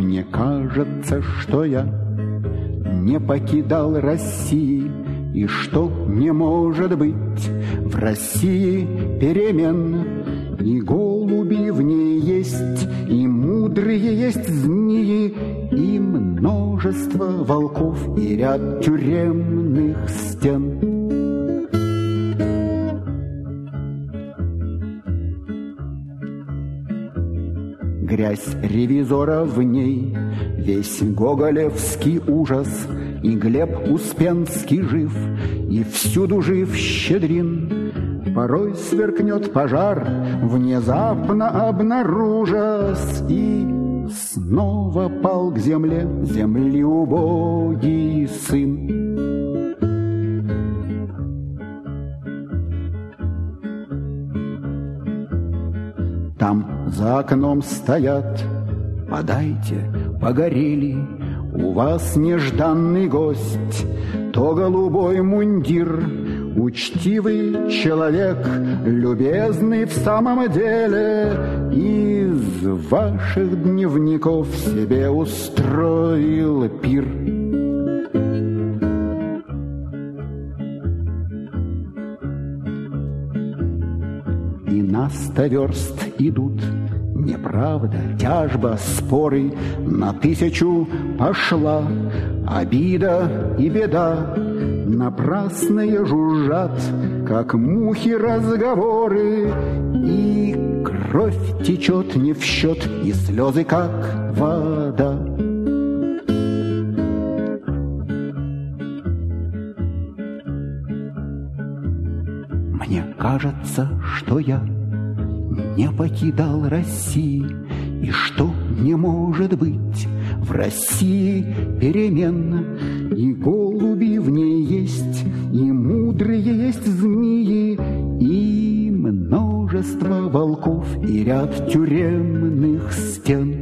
Мне кажется, что я не покидал России, и что не может быть в России перемен. И голуби в ней есть, и мудрые есть змеи, и множество волков, и ряд тюремных стен. Грязь ревизора в ней, весь гоголевский ужас, и Глеб Успенский жив, и всюду жив Щедрин. Порой сверкнет пожар, внезапно обнаружась, и снова пал к земле землеубогий сын. Там за окном стоят, подайте, погорели, у вас нежданный гость, то голубой мундир, учтивый человек, любезный в самом деле, из ваших дневников себе устроил пир. И на 100 верст идут, неправда, тяжба, споры, на 1000 пошла обида и беда. Напрасные жужжат, как мухи, разговоры, и кровь течет не в счет, и слезы, как вода. Мне кажется, что я не покидал России, и что не может быть в России перемен. И голуби в ней есть, и мудрые есть змеи, и множество волков, и ряд тюремных стен.